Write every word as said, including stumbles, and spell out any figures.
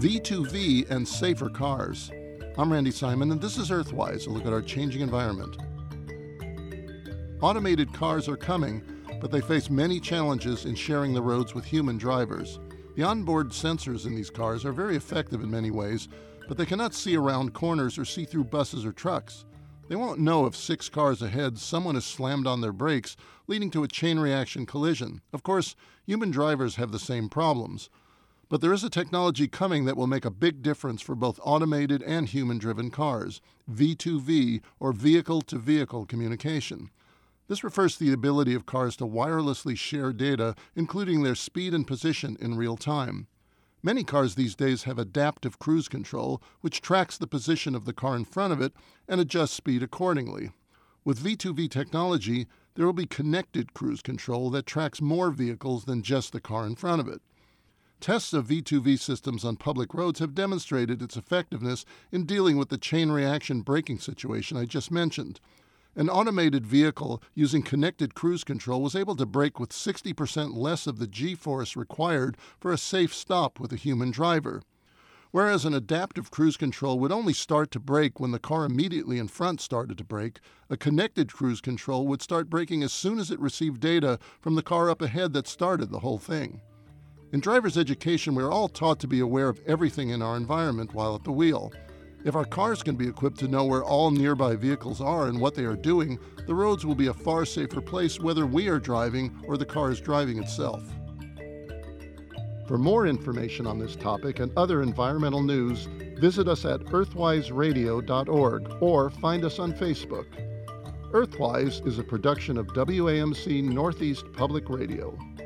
V two V and safer cars. I'm Randy Simon, and this is Earthwise, a look at our changing environment. Automated cars are coming, but they face many challenges in sharing the roads with human drivers. The onboard sensors in these cars are very effective in many ways, but they cannot see around corners or see through buses or trucks. They won't know if six cars ahead someone has slammed on their brakes, leading to a chain reaction collision. Of course, human drivers have the same problems. But there is a technology coming that will make a big difference for both automated and human-driven cars, V two V, or vehicle-to-vehicle communication. This refers to the ability of cars to wirelessly share data, including their speed and position in real time. Many cars these days have adaptive cruise control, which tracks the position of the car in front of it and adjusts speed accordingly. With V two V technology, there will be connected cruise control that tracks more vehicles than just the car in front of it. Tests of V two V systems on public roads have demonstrated its effectiveness in dealing with the chain reaction braking situation I just mentioned. An automated vehicle using connected cruise control was able to brake with sixty percent less of the G-force required for a safe stop with a human driver. Whereas an adaptive cruise control would only start to brake when the car immediately in front started to brake, a connected cruise control would start braking as soon as it received data from the car up ahead that started the whole thing. In driver's education, we are all taught to be aware of everything in our environment while at the wheel. If our cars can be equipped to know where all nearby vehicles are and what they are doing, the roads will be a far safer place whether we are driving or the car is driving itself. For more information on this topic and other environmental news, visit us at earthwise radio dot org or find us on Facebook. Earthwise is a production of W A M C Northeast Public Radio.